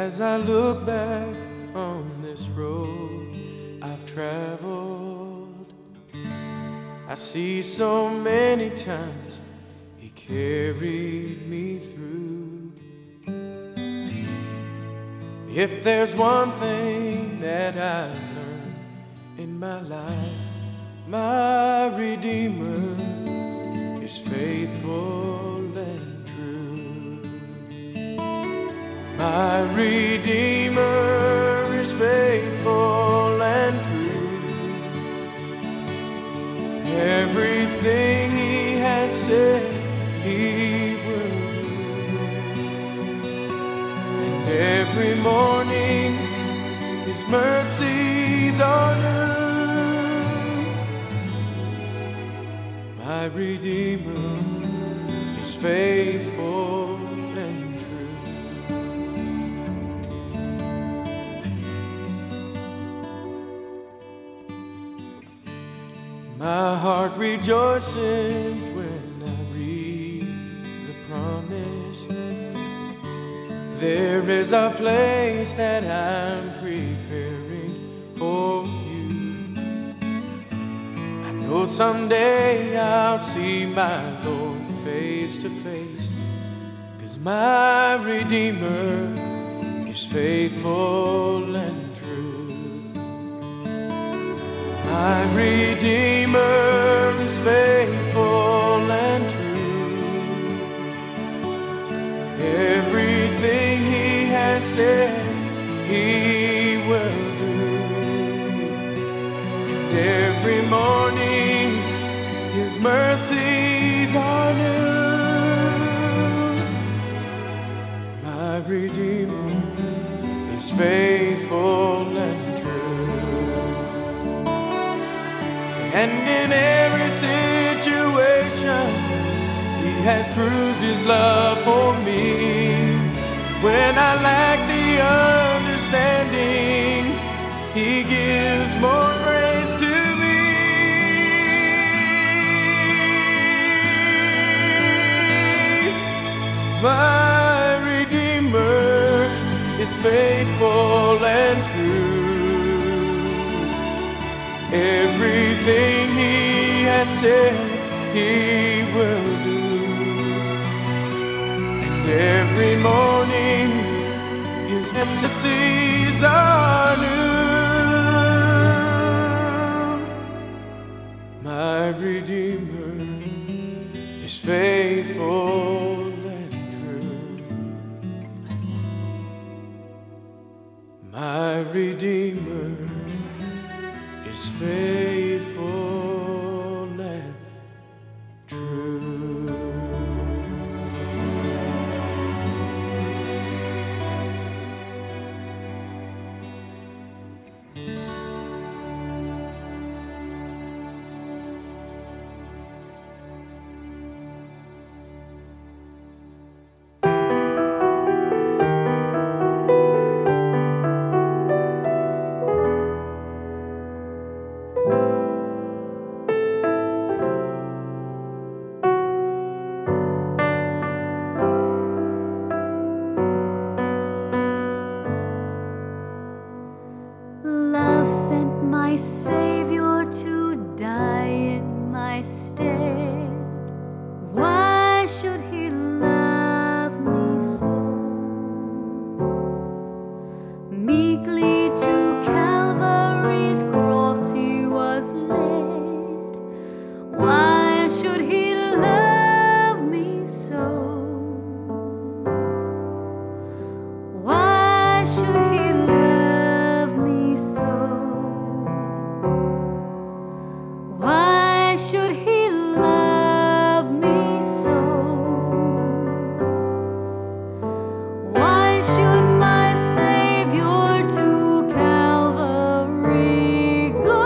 As I look back on this road I've traveled, I see so many times He carried me through. If there's one thing that I've learned in my life, my Redeemer is faithful and true. My Redeemer is faithful and true. Everything He has said He will do. And every morning His mercies are new. My Redeemer is faithful and true. My heart rejoices when I read the promise. There is a place that I'm preparing for you. I know someday I'll see my Lord face to face, 'cause my Redeemer is faithful and true. My Redeemer is faithful and true. Everything He has said He will do. And every morning His mercies are new. My Redeemer is faithful and true. And in every situation He has proved His love for me. When I lack the understanding, He gives more grace to me. My Redeemer is faithful and true. Everything He has said He will do. And every morning His mercies are new. My Redeemer is faithful and true. My Redeemer is faithful and true. Love sent my Savior to die in my stead. Why should He love me so? Meekly to Calvary's cross He was led. Why should He love me so? Why should He love me so? Why should He love me so? Why should my Savior to Calvary go?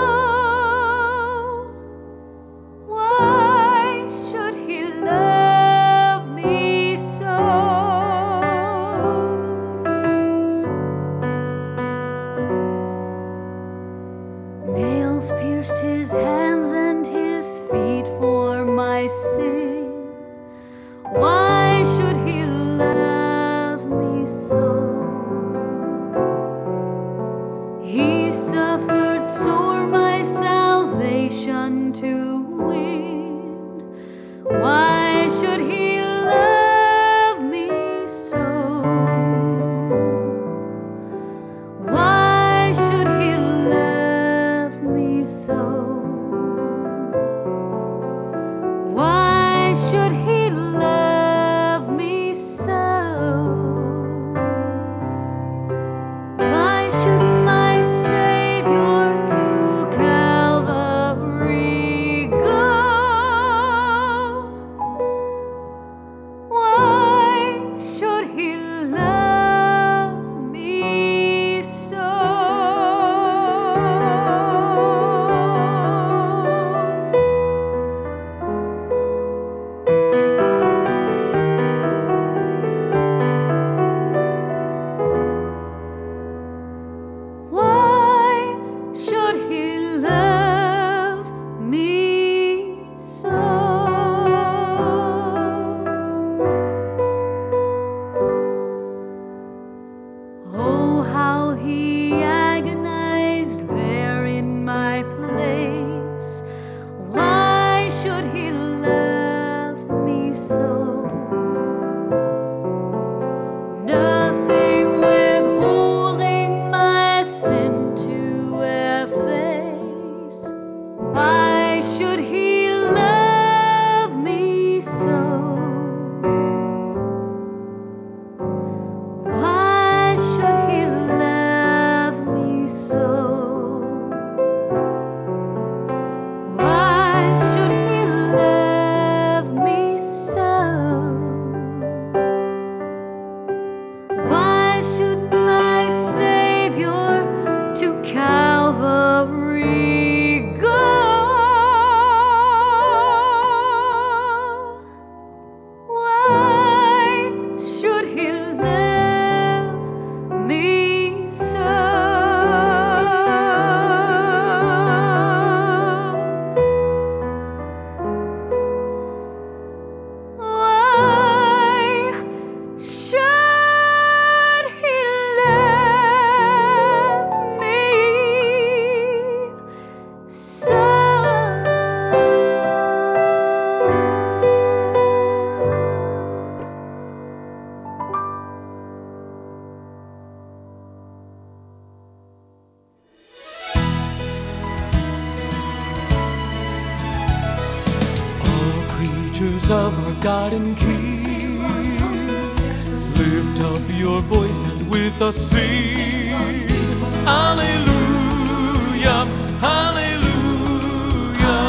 Why should He love me so? Nails pierced His hands and His feet for my sin. Why should He love me so? should he love me so? Why should my Savior to Calvary go? Why should he love me so? Why should he love me so? Oh, how he agonized there in my place. Why should he love me so? Nothing withholding my sin to efface. Why should he love me so? Why should he love me so? Why should he love me so? Why should my Savior to Calvary go? Why should he love me so? Why should he love me so? All creatures of our God and King, lift up your voice and with us sing. Hallelujah, hallelujah.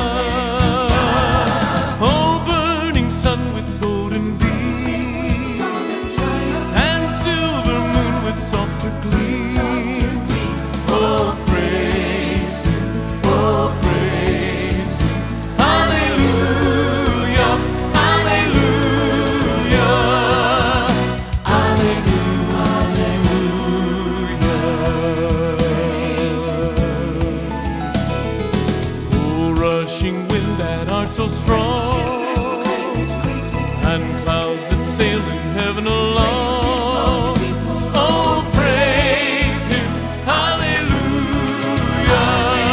Oh, burning sun with golden beams, and silver moon with softer gleam. Oh, praise Him, oh, praise Him. Hallelujah, hallelujah, hallelujah. Oh, rushing wind that art so strong, and clouds that sail in heaven along. Oh, praise Him, hallelujah.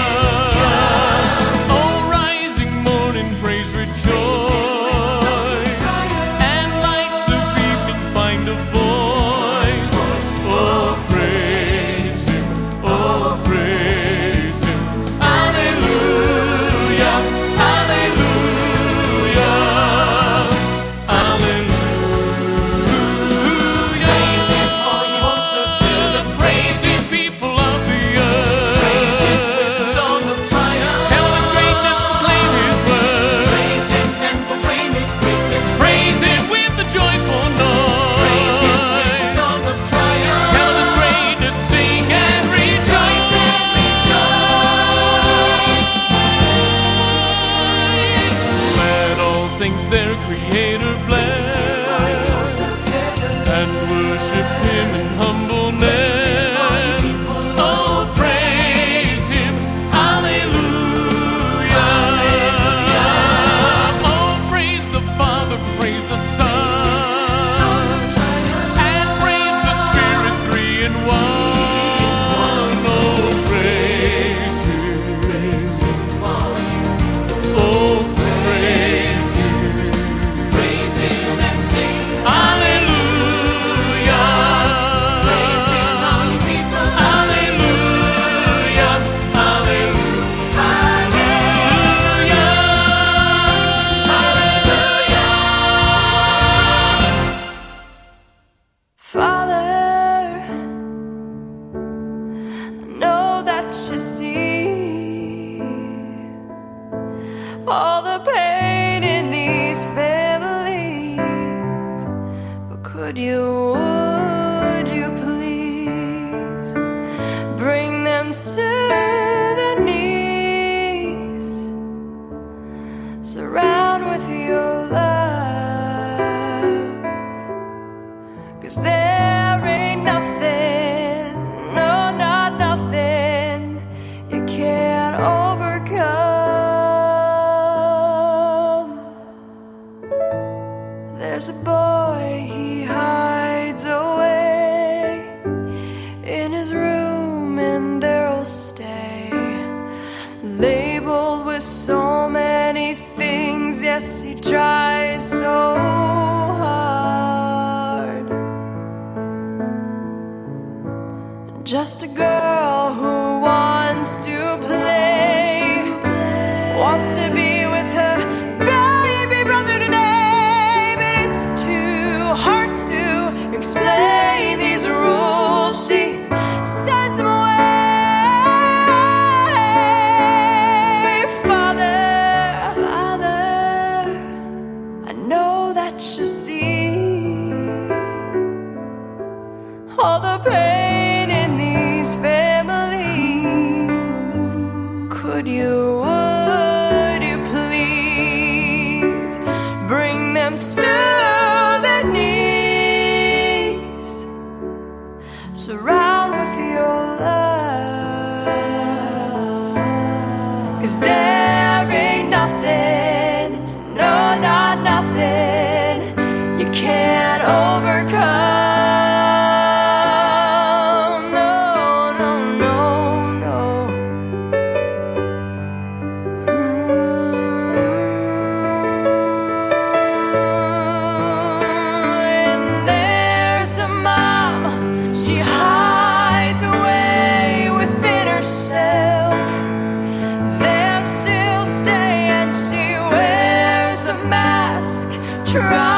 Oh, rising morning, praise, rejoice, and lights of evening find a voice. Oh, praise Him, oh, praise Him, hallelujah, hallelujah, hallelujah. Praise Him, all ye hosts of heaven, praise Him, people of the earth. Praise Him with the song of triumph. Tell His greatness, proclaim His word. Praise Him and proclaim His greatness. Praise Him with the joyful noise. Praise Him with the song of triumph. Tell His greatness, sing and rejoice. Let all things their Creator bless, and worship Him in humbleness. Oh, praise Him, hallelujah. Oh, praise the Father, praise the Son, and praise the Spirit, three in one. Oh, praise Him, oh, praise Him, and sing hallelujah. Praise Him, all you people, hallelujah, hallelujah, hallelujah, hallelujah. would you please bring them to their knees, surround with your love, 'cause there ain't nothing, no, not nothing you can't overcome. There's a boy, he hides away in his room, and there'll stay, labeled with so many things. Yes, he tries so hard. Just a girl who wants to play, wants to be with her baby brother today, but it's too hard to explain these rules. She sends him away. Father, I know that you see all the pain in these families. Would you please bring them to their knees, surround with your love, 'cause there ain't nothing, no, not nothing you can't overcome. She hides away within herself. There she'll stay, and she wears a mask,